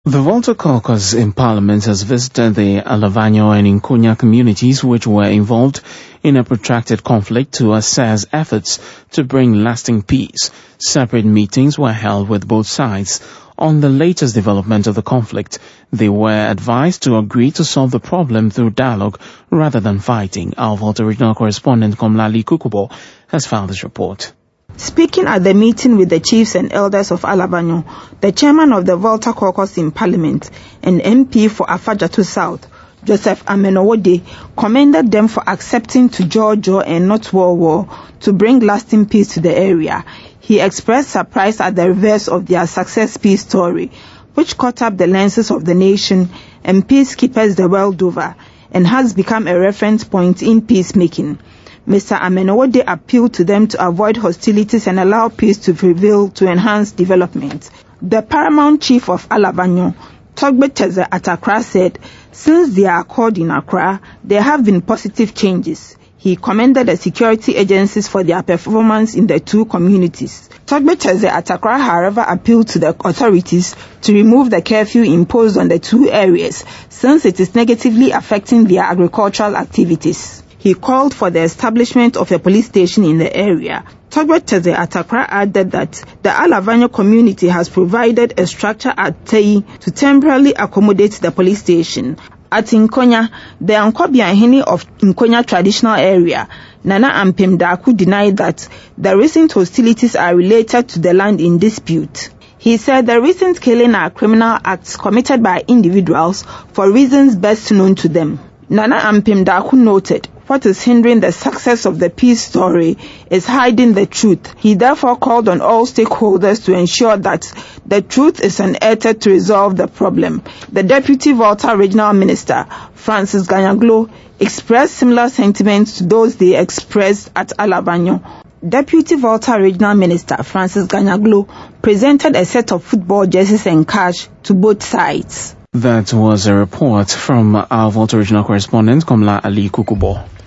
The Volta Caucus in Parliament has visited the Alavanyo and Nkonya communities which were involved in a protracted conflict to assess efforts to bring lasting peace. Separate meetings were held with both sides. On the latest development of the conflict, they were advised to agree to solve the problem through dialogue rather than fighting. Our Volta regional correspondent Komlali Kukubo has filed this report. Speaking at the meeting with the chiefs and elders of Alavanyo, the chairman of the Volta Caucus in Parliament and MP for Afadjato South, Joseph Amenowode, commended them for accepting to Jojo and not war to bring lasting peace to the area. He expressed surprise at the reverse of their success peace story, which caught up the lenses of the nation and peacekeepers the world over, and has become a reference point in peacemaking. Mr. Amenowode appealed to them to avoid hostilities and allow peace to prevail to enhance development. The paramount chief of Alavanyo, Togbe Teze Atakra, said, since their accord in Accra, there have been positive changes. He commended the security agencies for their performance in the two communities. Togbe Teze Atakra, however, appealed to the authorities to remove the curfew imposed on the two areas, since it is negatively affecting their agricultural activities. He called for the establishment of a police station in the area. Togbe Teze Atakra added that the Alavanyo community has provided a structure at Tei to temporarily accommodate the police station. At Nkonya, the Nkobia of Nkonya traditional area, Nana Ampem Daku, denied that the recent hostilities are related to the land in dispute. He said the recent killing are criminal acts committed by individuals for reasons best known to them. Nana Ampem Daku noted, what is hindering the success of the peace story is hiding the truth. He therefore called on all stakeholders to ensure that the truth is unearthed to resolve the problem. The Deputy Volta Regional Minister, Francis Ganyaglo, expressed similar sentiments to those they expressed at Alavanyo. Deputy Volta Regional Minister Francis Ganyaglo presented a set of football jerseys and cash to both sides. That was a report from our Volta regional correspondent Komla Ali Kukubo.